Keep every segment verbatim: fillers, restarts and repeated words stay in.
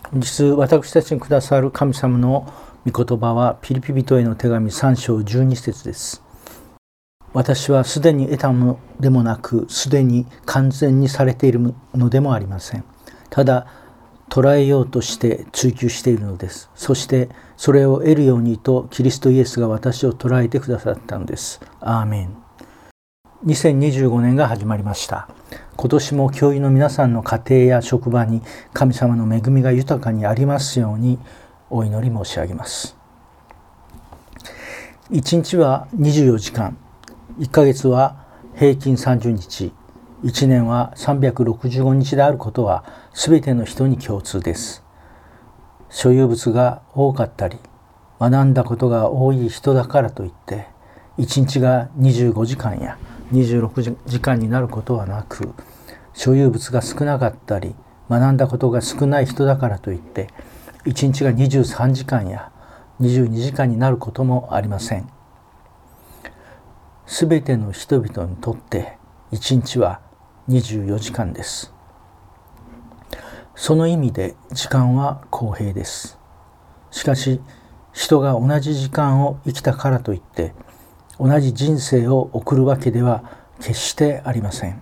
実私たちにくださる神様の御言葉はピリピ人への手紙さん章じゅうに節です。私はすでに得たものでもなく、すでに完全にされているのでもありません。ただ捉えようとして追求しているのです。そしてそれを得るようにとキリストイエスが私を捉えてくださったのです。アーメン。にせんにじゅうごねんが始まりました。今年も教員の皆さんの家庭や職場に神様の恵みが豊かにありますようにお祈り申し上げます。いちにちはにじゅうよじかん、いっかげつは平均さんじゅうにち、いちねんはさんびゃくろくじゅうごにちであることはすべての人に共通です。所有物が多かったり学んだことが多い人だからといっていちにちがにじゅうごじかんやにじゅうろくじかんになることはなく、所有物が少なかったり学んだことが少ない人だからといっていちにちがにじゅうさんじかんやにじゅうにじかんになることもありません。すべての人々にとっていちにちはにじゅうよじかんです。その意味で時間は公平です。しかし人が同じ時間を生きたからといって同じ人生を送るわけでは決してありません。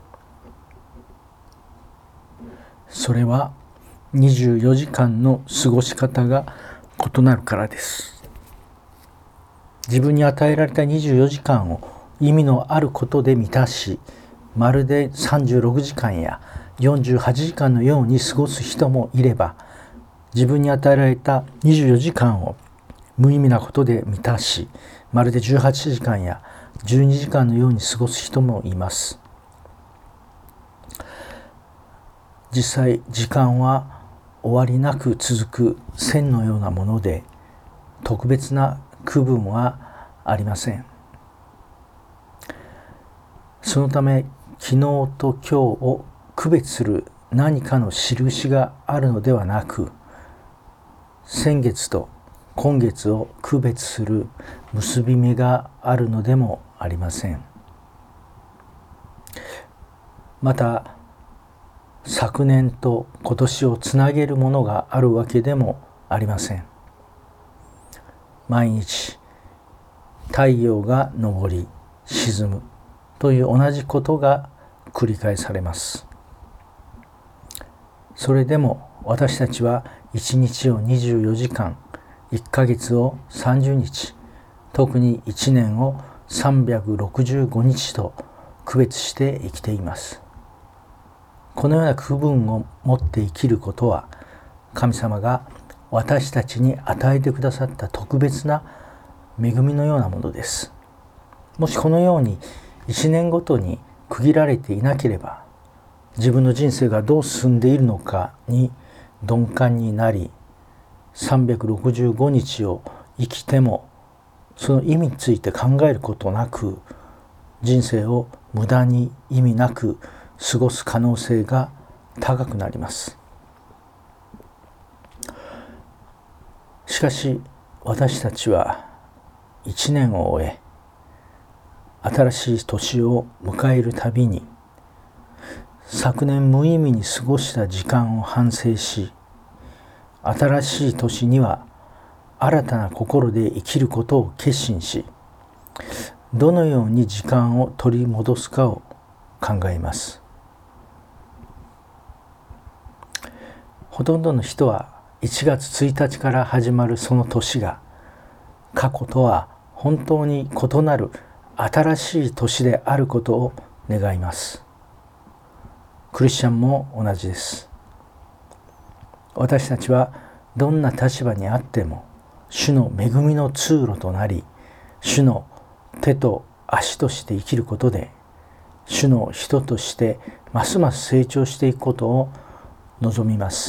それはにじゅうよじかんの過ごし方が異なるからです。自分に与えられたにじゅうよじかんを意味のあることで満たし、まるでさんじゅうろくじかんやよんじゅうはちじかんのように過ごす人もいれば、自分に与えられたにじゅうよじかんを無意味なことで満たし、まるでじゅうはちじかんやじゅうにじかんのように過ごす人もいます。実際時間は終わりなく続く線のようなもので、特別な区分はありません。そのため昨日と今日を区別する何かの印があるのではなく、先月と今月を区別する結び目があるのでもありません。また昨年と今年をつなげるものがあるわけでもありません。毎日太陽が昇り沈むという同じことが繰り返されます。それでも私たちはいちにちをにじゅうよじかん、いっかげつをさんじゅうにち、特にいちねんをさんびゃくろくじゅうごにちと区別して生きています。このような区分を持って生きることは、神様が私たちに与えてくださった特別な恵みのようなものです。もしこのようにいちねんごとに区切られていなければ、自分の人生がどう進んでいるのかに鈍感になり、さんびゃくろくじゅうごにちを生きてもその意味について考えることなく、人生を無駄に意味なく過ごす可能性が高くなります。しかし私たちはいちねんを終え、新しい年を迎えるたびに昨年無意味に過ごした時間を反省し、新しい年には新たな心で生きることを決心し、どのように時間を取り戻すかを考えます。ほとんどの人はいちがつついたちから始まるその年が過去とは本当に異なる新しい年であることを願います。クリスチャンも同じです。私たちはどんな立場にあっても主の恵みの通路となり、主の手と足として生きることで、主の人としてますます成長していくことを望みます。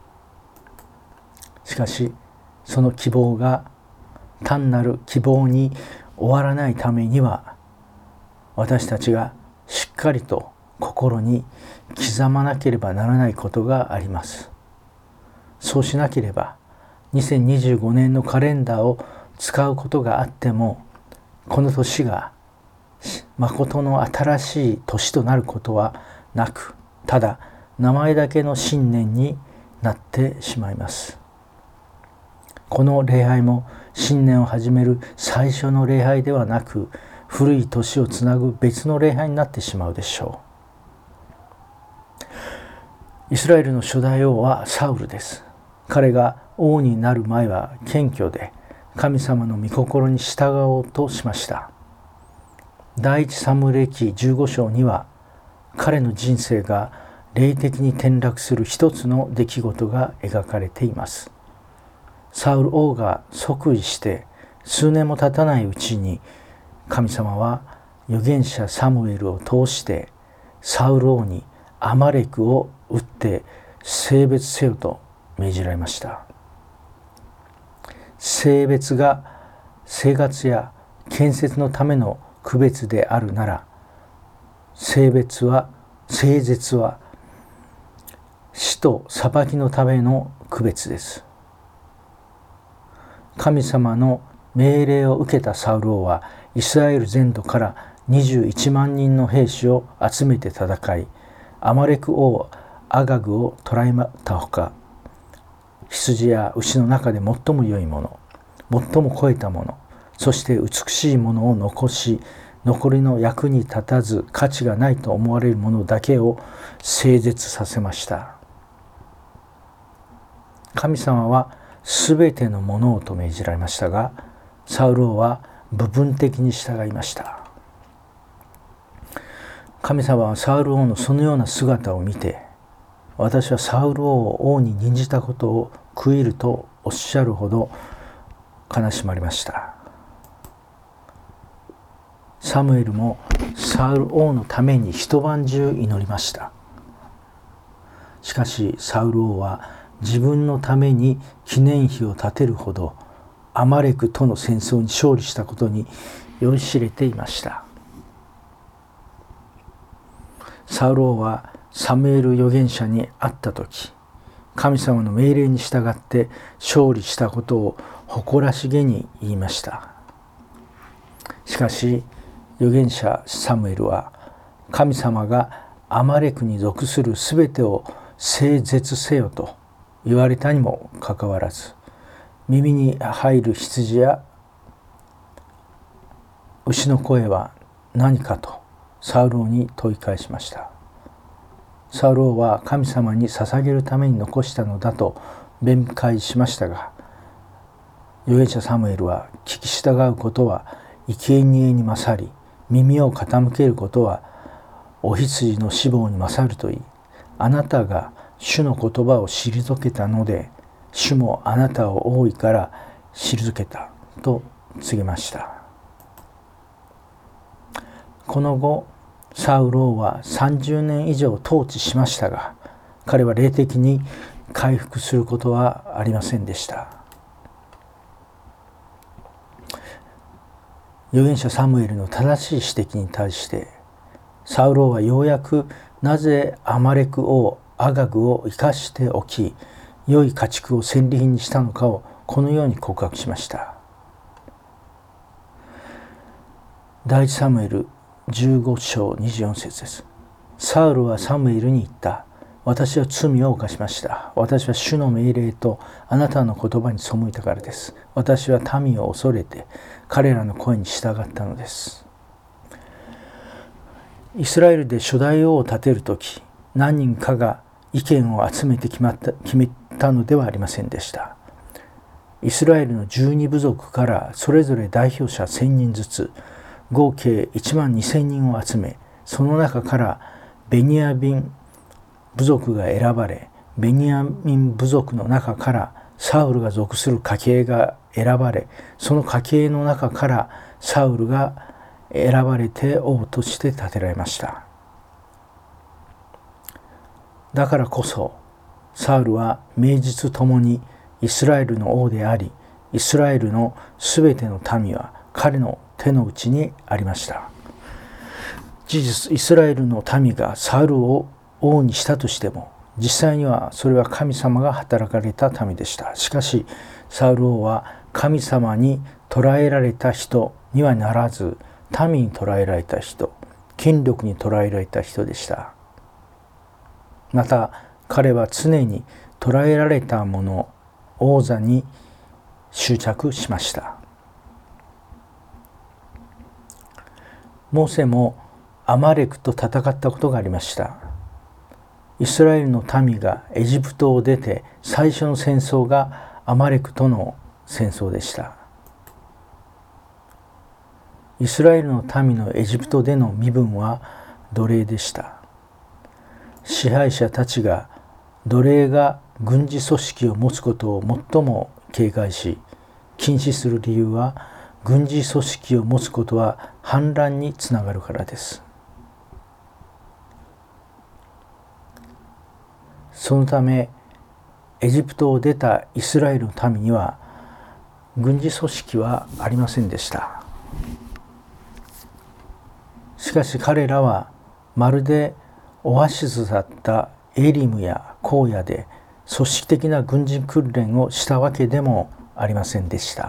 しかしその希望が単なる希望に終わらないためには、私たちがしっかりと心に刻まなければならないことがあります。そうしなければにせんにじゅうごねんのカレンダーを使うことがあっても、この年が誠の新しい年となることはなく、ただ名前だけの新年になってしまいます。この礼拝も新年を始める最初の礼拝ではなく、古い年をつなぐ別の礼拝になってしまうでしょう。イスラエルの初代王はサウルです。彼が王になる前は謙虚で、神様の御心に従おうとしました。第一サムエル記じゅうご章には、彼の人生が霊的に転落する一つの出来事が描かれています。サウル王が即位して数年も経たないうちに、神様は預言者サムエルを通してサウル王にアマレクを撃って性別せよと命じられました。性別が生活や建設のための区別であるなら、性別は性絶は死と裁きのための区別です。神様の命令を受けたサウル王はイスラエル全土からにじゅういちまんにんの兵士を集めて戦い、アマレク王アガグを捕らえたほか、羊や牛の中で最も良いもの、最も肥えたもの、そして美しいものを残し、残りの役に立たず価値がないと思われるものだけを整絶させました。神様はすべてのものをと命じられましたが、サウル王は部分的に従いました。神様はサウル王のそのような姿を見て、私はサウル王を王に任じたことを悔いるとおっしゃるほど悲しまれました。サムエルもサウル王のために一晩中祈りました。しかしサウル王は自分のために記念碑を建てるほどアマレクとの戦争に勝利したことに酔いしれていました。サウル王はサムエル預言者に会ったとき、神様の命令に従って勝利したことを誇らしげに言いました。しかし預言者サムエルは、神様がアマレクに属するすべてを整絶せよと言われたにもかかわらず、耳に入る羊や牛の声は何かとサウル王に問い返しました。サウル王は神様に捧げるために残したのだと弁解しましたが、預言者サムエルは聞き従うことは生贄に勝り、耳を傾けることはお羊の死亡に勝ると言い、あなたが主の言葉を退けたので、主もあなたを多いから退けたと告げました。この後、サウル王はさんじゅうねん以上統治しましたが、彼は霊的に回復することはありませんでした。預言者サムエルの正しい指摘に対して、サウル王はようやくなぜアマレク王アガグを生かしておき、良い家畜を戦利品にしたのかをこのように告白しました。第一サムエルじゅうご章にじゅうよん節です。サウルはサムエルに言った。私は罪を犯しました。私は主の命令とあなたの言葉に背いたからです。私は民を恐れて彼らの声に従ったのです。イスラエルで初代王を立てるとき、何人かが意見を集めて決まった決めたのではありませんでした。イスラエルのじゅうに部族からそれぞれ代表者せんにんずつ、合計いちまんにせんにんを集め、その中からベニヤミン部族が選ばれ、ベニヤミン部族の中からサウルが属する家系が選ばれ、その家系の中からサウルが選ばれて王として立てられました。だからこそサウルは名実ともにイスラエルの王であり、イスラエルのすべての民は彼の手の内にありました。事実、イスラエルの民がサウルを王にしたとしても、実際にはそれは神様が働かれた民でした。しかしサウル王は神様に捕らえられた人にはならず、民に捕らえられた人、権力に捕らえられた人でした。また彼は常に捕らえられた者王座に執着しました。モーセもアマレクと戦ったことがありました。イスラエルの民がエジプトを出て最初の戦争がアマレクとの戦争でした。イスラエルの民のエジプトでの身分は奴隷でした。支配者たちが奴隷が軍事組織を持つことを最も警戒し禁止する理由は、軍事組織を持つことは反乱につながるからです。そのためエジプトを出たイスラエルの民には軍事組織はありませんでした。しかし彼らはまるでオアシスだったエリムや荒野で組織的な軍事訓練をしたわけでもありませんでした。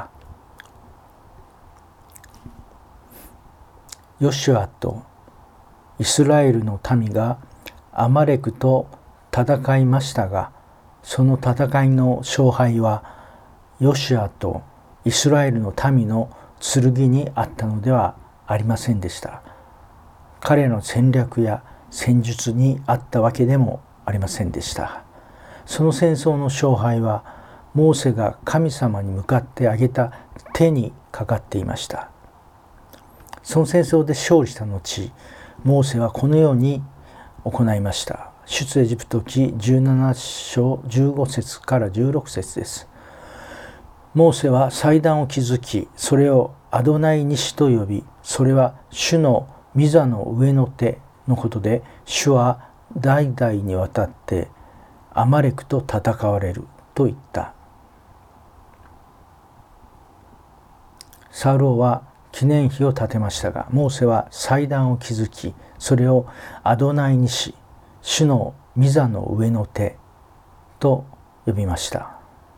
ヨシュアとイスラエルの民がアマレクと戦いましたが、その戦いの勝敗はヨシュアとイスラエルの民の剣にあったのではありませんでした。彼の戦略や戦術にあったわけでもありませんでした。その戦争の勝敗はモーセが神様に向かって挙げた手にかかっていました。その戦争で勝利した後、モーセはこのように行いました。出エジプト記じゅうなな章じゅうご節からじゅうろく節です。モーセは祭壇を築き、それをアドナイニシと呼び、それは主の御座の上の手のことで、主は代々にわたってアマレクと戦われると言った。サウロは記念碑を建てましたが、モーセは祭壇を築き、それをアドナイニシ、主の御座の上の手と呼びました。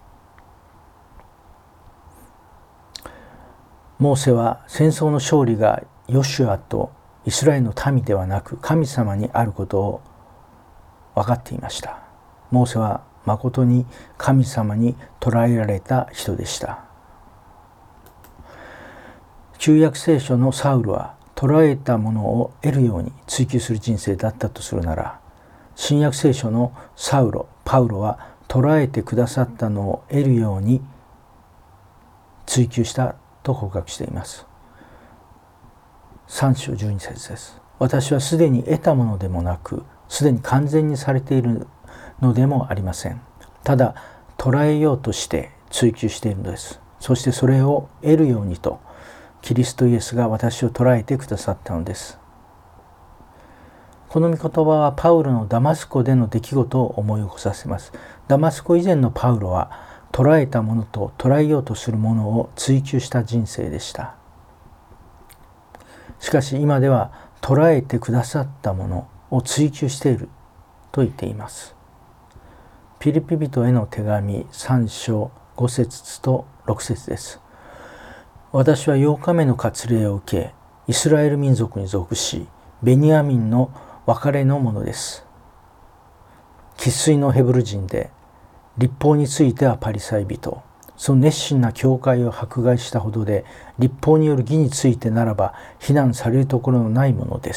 モーセは戦争の勝利がヨシュアとイスラエルの民ではなく神様にあることを分かっていました。モーセはまことに神様に捕らえられた人でした。旧約聖書のサウルは捕らえたものを得るように追求する人生だったとするなら、新約聖書のサウロ、パウロは捕らえてくださったのを得るように追求したと告白しています。さん章じゅうに節です。私はすでに得たものでもなく、すでに完全にされているのでもありません。ただ捕らえようとして追求しているのです。そしてそれを得るようにとキリストイエスが私を捕らえてくださったのです。この御言葉はパウロのダマスコでの出来事を思い起こさせます。ダマスコ以前のパウロは捕らえたものと捕らえようとするものを追求した人生でした。しかし今では捕らえてくださったものを追求していると言っています。ピリピ人への手紙さん章ご節とろく節です。私はようかめの割礼を受け、イスラエル民族に属し、ベニヤミンの別れのものです。生粋のヘブル人で、律法についてはパリサイ人、その熱心な教会を迫害したほどで、律法による義についてならば非難されるところのないものです。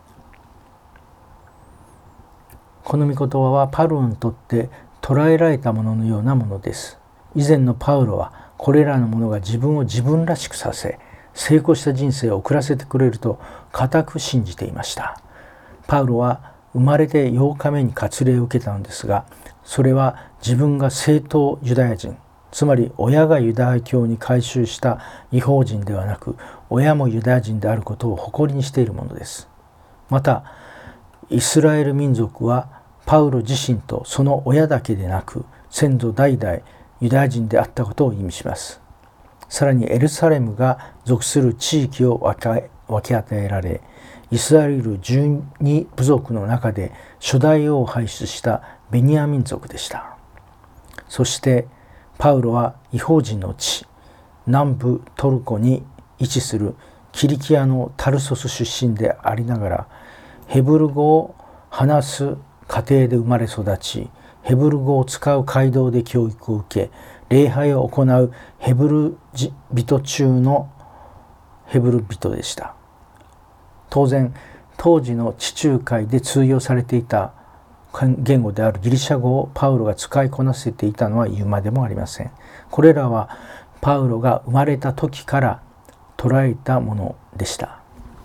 この御言葉はパウロにとって捉えられたもののようなものです。以前のパウロはこれらのものが自分を自分らしくさせ、成功した人生を送らせてくれると固く信じていました。パウロは生まれてようかめに割礼を受けたのですが、それは自分が正統ユダヤ人、つまり親がユダヤ教に改宗した異邦人ではなく、親もユダヤ人であることを誇りにしているものです。またイスラエル民族はパウロ自身とその親だけでなく、先祖代々ユダヤ人であったことを意味します。さらにエルサレムが属する地域を分け与えられ、イスラエルじゅうに部族の中で初代王を輩出したベニヤミン族でした。そしてパウロは異邦人の地、南部トルコに位置するキリキアのタルソス出身でありながら、ヘブル語を話す家庭で生まれ育ち、ヘブル語を使う街道で教育を受け、礼拝を行うヘブル人中のヘブル人でした。当然、当時の地中海で通用されていた言語であるギリシャ語をパウロが使いこなせていたのは言うまでもありません。これらはパウロが生まれた時から捉えたものでした。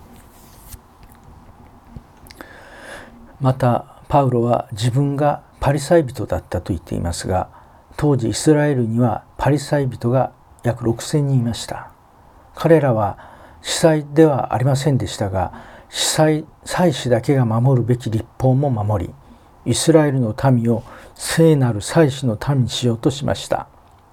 またパウロは自分がパリサイ人だったと言っていますが、当時イスラエルにはパリサイ人が約ろくせんにんいました。彼らは司祭ではありませんでしたが、司祭、祭司だけが守るべき立法も守り、イスラエルの民を聖なる祭司の民にしようとしました。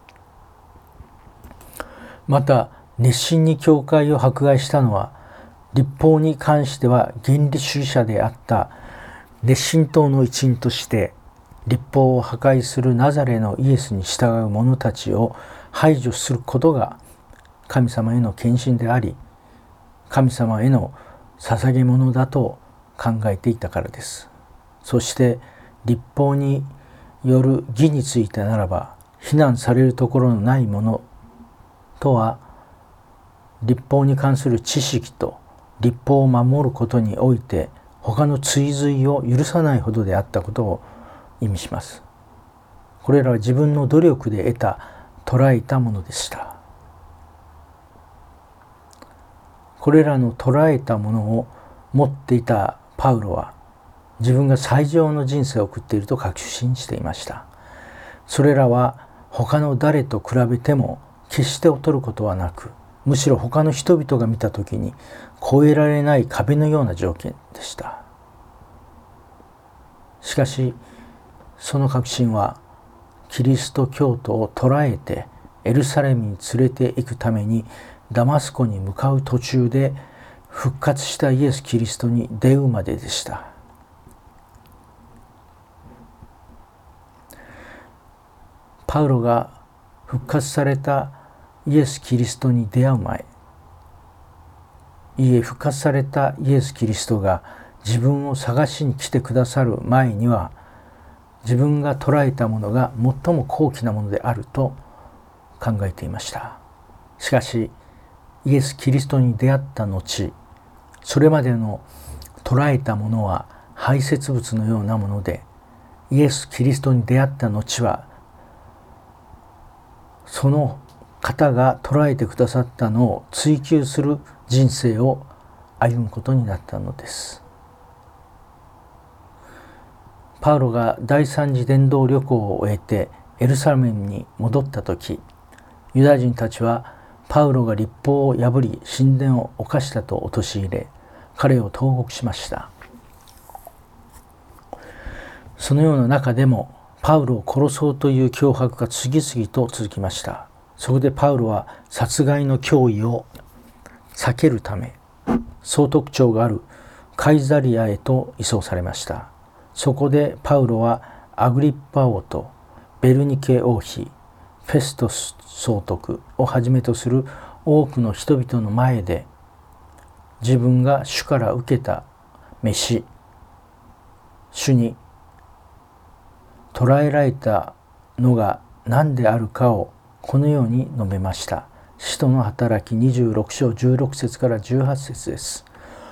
また熱心に教会を迫害したのは、立法に関しては原理主義者であった熱心党の一員として、立法を破壊するナザレのイエスに従う者たちを排除することが神様への献身であり、神様への捧げ物だと考えていたからです。そして立法による義についてならば、非難されるところのないものとは、立法に関する知識と立法を守ることにおいて他の追随を許さないほどであったことを意味します。これらは自分の努力で得た捉えたものでした。これらの捉えたものを持っていたパウロは、自分が最上の人生を送っていると確信していました。それらは他の誰と比べても決して劣ることはなく、むしろ他の人々が見たときに越えられない壁のような条件でした。しかしその確信はキリスト教徒を捕らえてエルサレムに連れて行くためにダマスコに向かう途中で復活したイエス・キリストに出会うまででした。パウロが復活されたイエス・キリストに出会う前、いえ復活されたイエス・キリストが自分を探しに来てくださる前には、自分が捉えたものが最も高貴なものであると考えていました。しかしイエス・キリストに出会った後、それまでの捉えたものは排泄物のようなもので、イエス・キリストに出会った後は、その方が捉えてくださったのを追求する人生を歩むことになったのです。パウロが第三次伝道旅行を終えてエルサレムに戻った時、ユダヤ人たちはパウロが立法を破り神殿を犯したと陥れ、彼を投獄しました。そのような中でもパウロを殺そうという脅迫が次々と続きました。そこでパウロは殺害の脅威を避けるため、総督長があるカイザリアへと移送されました。そこでパウロはアグリッパ王とベルニケ王妃、フェストス総督をはじめとする多くの人々の前で、自分が主から受けた召し、主に捕らえられたのが何であるかをこのように述べました。使徒の働きにじゅうろく章じゅうろく節からじゅうはち節です。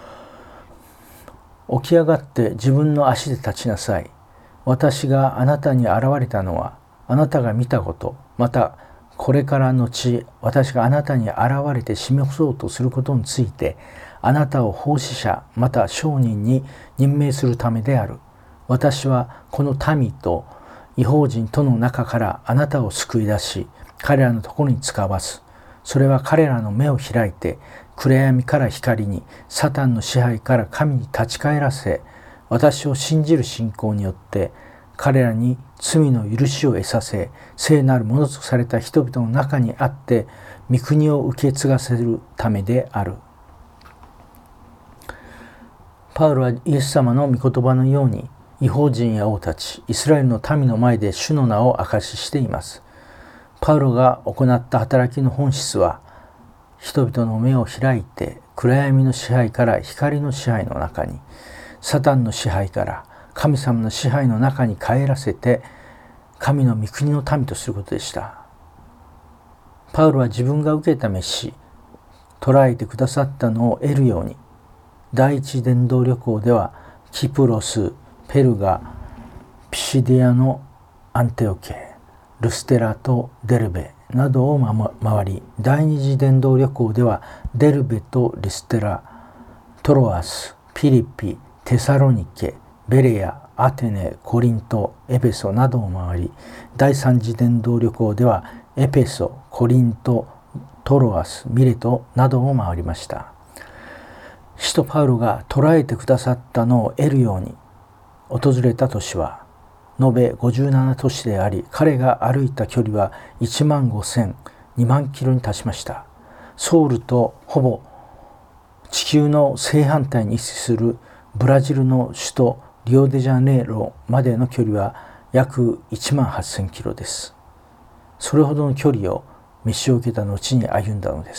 起き上がって自分の足で立ちなさい。私があなたに現れたのは、あなたが見たこと、またこれからのち私があなたに現れて示そうとすることについて、あなたを奉仕者また商人に任命するためである。私はこの民と異邦人との中からあなたを救い出し、彼らのところに使わす。それは彼らの目を開いて、暗闇から光に、サタンの支配から神に立ち返らせ、私を信じる信仰によって彼らに罪の許しを得させ、聖なるものとされた人々の中にあって御国を受け継がせるためである。パウロはイエス様の御言葉のように、異邦人や王たち、イスラエルの民の前で主の名を証ししています。パウロが行った働きの本質は、人々の目を開いて暗闇の支配から光の支配の中に、サタンの支配から神様の支配の中に帰らせて神の御国の民とすることでした。パウロは自分が受けた召し、捉えてくださったのを得るように、第一伝道旅行ではキプロス、ペルガ、ピシディアのアンテオケ、ルステラとデルベなどを回り、第二次伝道旅行ではデルベとリステラ、トロアス、ピリピ、テサロニケ、ベレア、アテネ、コリント、エペソなどを回り、第三次伝道旅行ではエペソ、コリント、トロアス、ミレトなどを回りました。使徒パウロが捉えてくださったのを得るように訪れた都市は延べごじゅうなな都市であり、彼が歩いた距離はいちまんごせん、にまんキロに達しました。ソウルとほぼ地球の正反対に位置するブラジルの首都リオデジャネイロまでの距離は約いちまんはっせんキロです。それほどの距離を召しを受けた後に歩んだのです。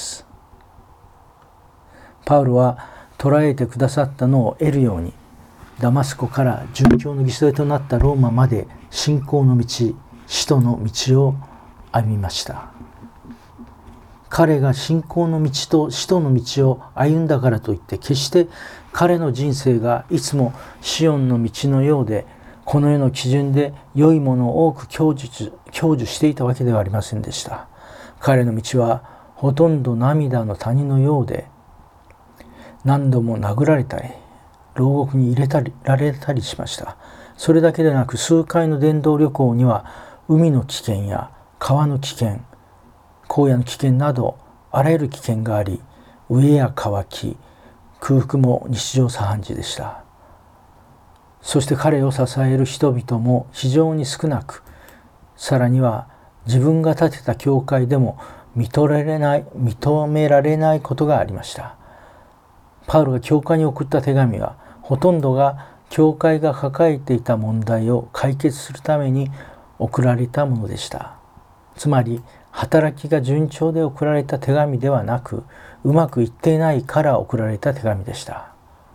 パウロは捉えてくださったのを得るように、ダマスコから殉教の犠牲となったローマまで信仰の道、使徒の道を歩みました。彼が信仰の道と使徒の道を歩んだからといって決して彼の人生がいつもシオンの道のようでこの世の基準で良いものを多く享受、享受していたわけではありませんでした。彼の道はほとんど涙の谷のようで、何度も殴られたり牢獄に入れたりられたりしました。それだけでなく数回の伝道旅行には海の危険や川の危険、荒野の危険などあらゆる危険があり、飢えや渇き、空腹も日常茶飯事でした。そして彼を支える人々も非常に少なく、さらには自分が建てた教会でも認められない、認められないことがありました。パウロが教会に送った手紙はほとんどが教会が抱えていた問題を解決するために送られたものでした。つまり働きが順調で送られた手紙ではなく、うまくいっていないから送られた手紙でした。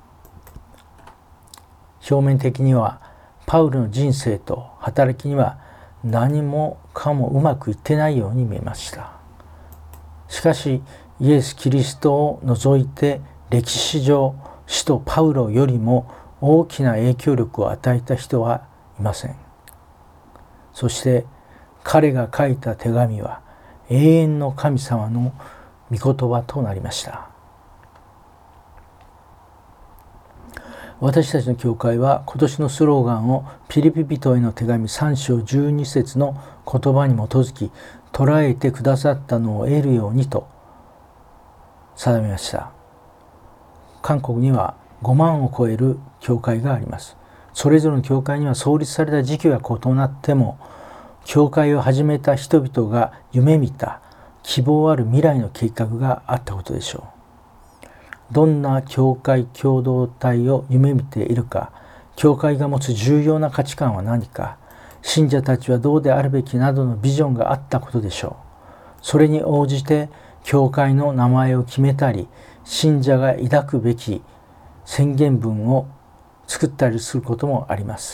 表面的にはパウロの人生と働きには何もかもうまくいってないように見えました。しかしイエス・キリストを除いて歴史上使徒パウロよりも大きな影響力を与えた人はいません。そして彼が書いた手紙は永遠の神様の御言葉となりました。私たちの教会は今年のスローガンをピリピ人への手紙さん章じゅうに節の言葉に基づき、捉えてくださったのを得るようにと定めました。韓国にはごまんを超える教会があります。それぞれの教会には創立された時期は異なっても、教会を始めた人々が夢見た希望ある未来の計画があったことでしょう。どんな教会共同体を夢見ているか、教会が持つ重要な価値観は何か、信者たちはどうであるべきなどのビジョンがあったことでしょう。それに応じて教会の名前を決めたり、信者が抱くべき宣言文を作ったりすることもあります。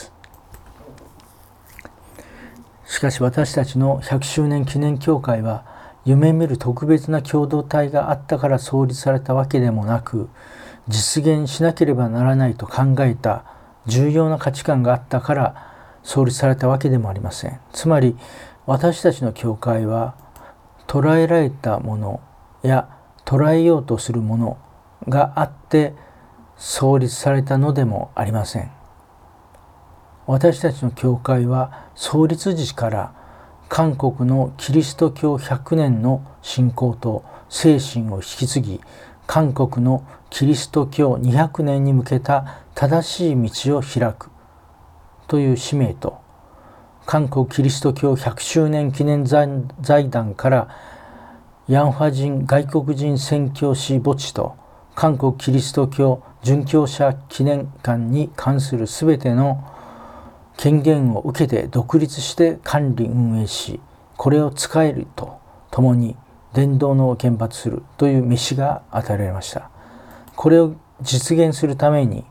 しかし私たちのひゃくしゅうねん記念教会は、夢見る特別な共同体があったから創立されたわけでもなく、実現しなければならないと考えた重要な価値観があったから創立されたわけでもありません。つまり私たちの教会は捉えられたものや捉えようとするものがあって創立されたのでもありません。私たちの教会は創立時から韓国のキリスト教ひゃくねんの信仰と精神を引き継ぎ、韓国のキリスト教にひゃくねんに向けた正しい道を開くという使命と、韓国キリスト教ひゃくしゅうねん記念財団からヤンファ人外国人宣教師墓地と韓国キリスト教殉教者記念館に関するすべての権限を受けて独立して管理運営し、これを使えるとともに伝道の厳罰するという召しが与えられました。これを実現するために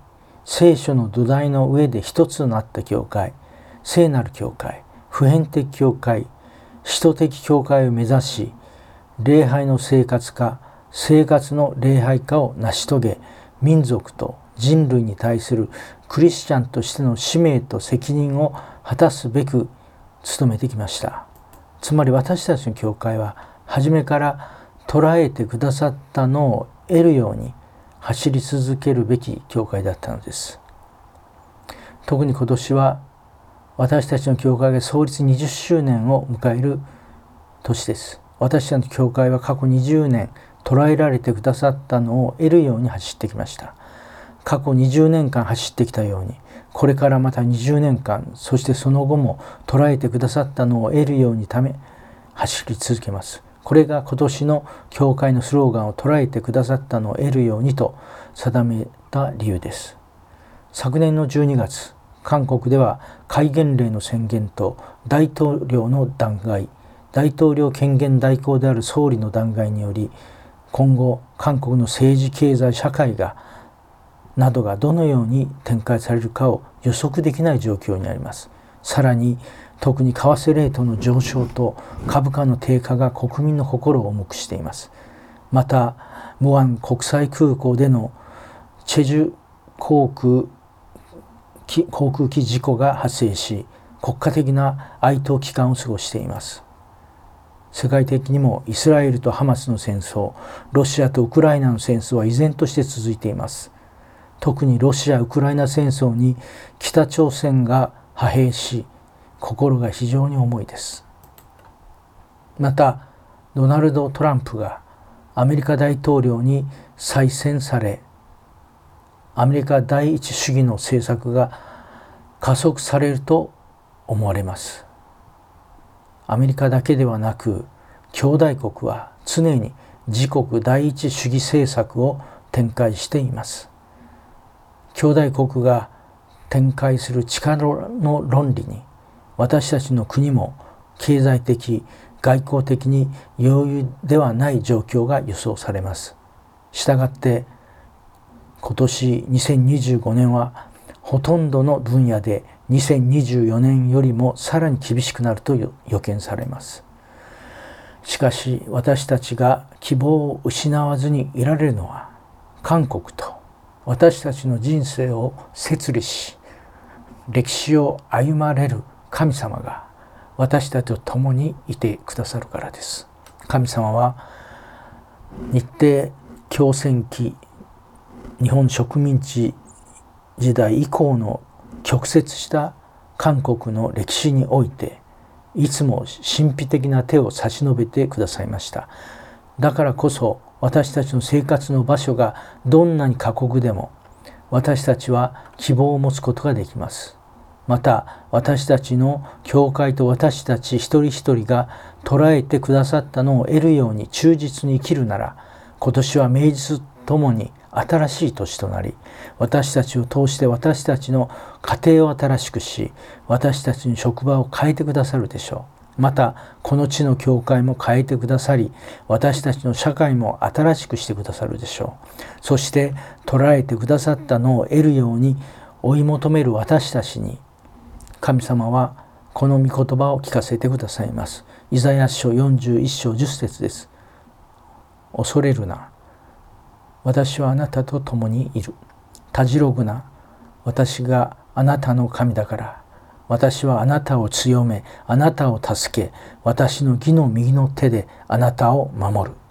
聖書の土台の上で一つとなった教会、聖なる教会、普遍的教会、使徒的教会を目指し、礼拝の生活化、生活の礼拝化を成し遂げ、民族と人類に対するクリスチャンとしての使命と責任を果たすべく努めてきました。つまり私たちの教会は初めから捉えてくださったのを得るように走り続けるべき教会だったのです。特に今年は私たちの教会が創立にじゅっしゅうねんを迎える年です。私たちの教会は過去にじゅうねん捉えられてくださったのを得るように走ってきました。過去にじゅうねんかん走ってきたように、これからまたにじゅうねんかん、そしてその後も捉えてくださったのを得るようにため走り続けます。これが今年の教会のスローガンを捉えてくださったのを得るようにと定めた理由です。昨年のじゅうにがつ、韓国では戒厳令の宣言と大統領の弾劾、大統領権限代行である総理の弾劾により、今後韓国の政治経済社会がなどがどのように展開されるかを予測できない状況にあります。さらに特に為替レートの上昇と株価の低下が国民の心を重くしています。またムアン国際空港でのチェジュ航空機航空機事故が発生し、国家的な哀悼期間を過ごしています。世界的にもイスラエルとハマスの戦争、ロシアとウクライナの戦争は依然として続いています。特にロシア・ウクライナ戦争に北朝鮮が派兵し、心が非常に重いです。またドナルド・トランプがアメリカ大統領に再選され、アメリカ第一主義の政策が加速されると思われます。アメリカだけではなく、兄弟国は常に自国第一主義政策を展開しています。兄弟国が展開する力の論理に、私たちの国も経済的、外交的に余裕ではない状況が予想されます。したがって今年にせんにじゅうごねんはほとんどの分野でにせんにじゅうよねんよりもさらに厳しくなると予見されます。しかし私たちが希望を失わずにいられるのは、韓国と私たちの人生を摂理し、歴史を歩まれる神様が私たちと共にいてくださるからです。神様は日帝共戦期、日本植民地時代以降の曲折した韓国の歴史において、いつも神秘的な手を差し伸べてくださいました。だからこそ私たちの生活の場所がどんなに過酷でも、私たちは希望を持つことができます。また私たちの教会と私たち一人一人が捉えてくださったのを得るように忠実に生きるなら、今年は名実ともに新しい年となり、私たちを通して私たちの家庭を新しくし、私たちの職場を変えてくださるでしょう。またこの地の教会も変えてくださり、私たちの社会も新しくしてくださるでしょう。そして捉えてくださったのを得るように追い求める私たちに、神様はこの御言葉を聞かせてくださいます。イザヤ書よんじゅういっ章じゅっ節です。恐れるな、私はあなたと共にいる。たじろぐな、私があなたの神だから。私はあなたを強め、あなたを助け、私の義の右の手であなたを守る。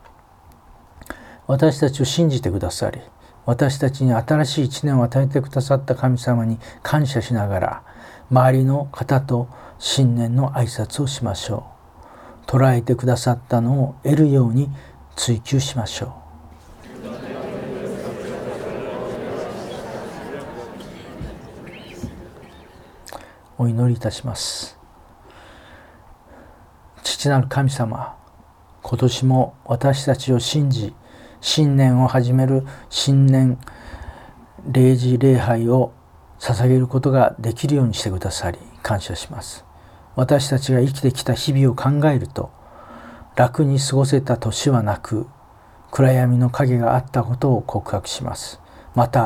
私たちを信じてくださり、私たちに新しい一年を与えてくださった神様に感謝しながら、周りの方と新年の挨拶をしましょう。捉えてくださったのを得るように追求しましょう。お祈りいたします。父なる神様、今年も私たちを信じ、新年を始める新年礼儀礼拝を捧げることができるようにしてくださり感謝します。私たちが生きてきた日々を考えると、楽に過ごせた年はなく、暗闇の影があったことを告白します。また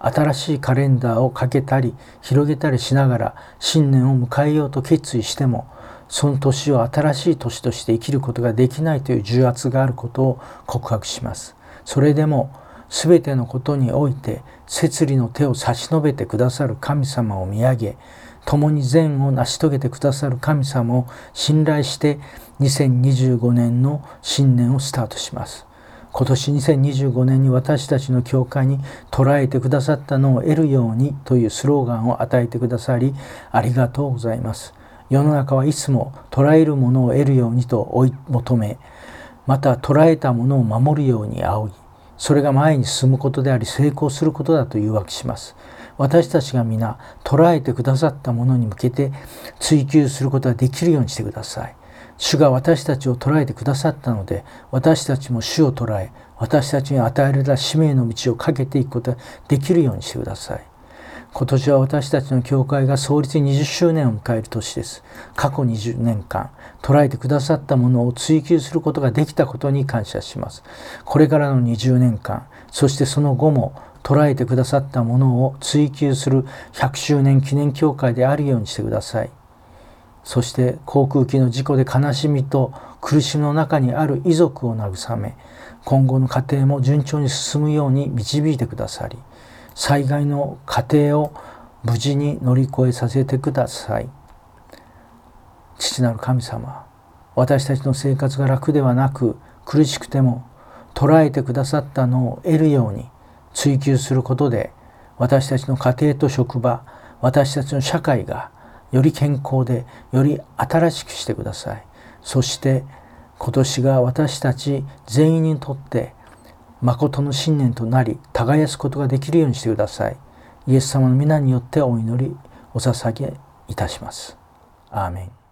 新しいカレンダーをかけたり広げたりしながら新年を迎えようと決意しても、その年を新しい年として生きることができないという重圧があることを告白します。それでもすべてのことにおいて摂理の手を差し伸べてくださる神様を見上げ、共に善を成し遂げてくださる神様を信頼してにせんにじゅうごねんの新年をスタートします。今年にせんにじゅうごねんに私たちの教会に捉えてくださったのを得るようにというスローガンを与えてくださりありがとうございます。世の中はいつも捉えるものを得るようにと追い求め、また捉えたものを守るように仰ぎ、それが前に進むことであり成功することだと誘惑します。私たちが皆捉えてくださったものに向けて追求することができるようにしてください。主が私たちを捉えてくださったので、私たちも主を捉え、私たちに与えられた使命の道をかけていくことができるようにしてください。今年は私たちの教会が創立にじゅっしゅうねんを迎える年です。過去にじゅうねんかん、捉えてくださったものを追求することができたことに感謝します。これからのにじゅうねんかん、そしてその後も捉えてくださったものを追求するひゃくしゅうねん記念教会であるようにしてください。そして航空機の事故で悲しみと苦しみの中にある遺族を慰め、今後の過程も順調に進むように導いてくださり、災害の過程を無事に乗り越えさせてください。父なる神様、私たちの生活が楽ではなく苦しくても捉えてくださったのを得るように追求することで、私たちの家庭と職場、私たちの社会がより健康でより新しくしてください。そして今年が私たち全員にとって誠の新年となり耕すことができるようにしてください。イエス様の皆によってお祈りお捧げいたします。アーメン。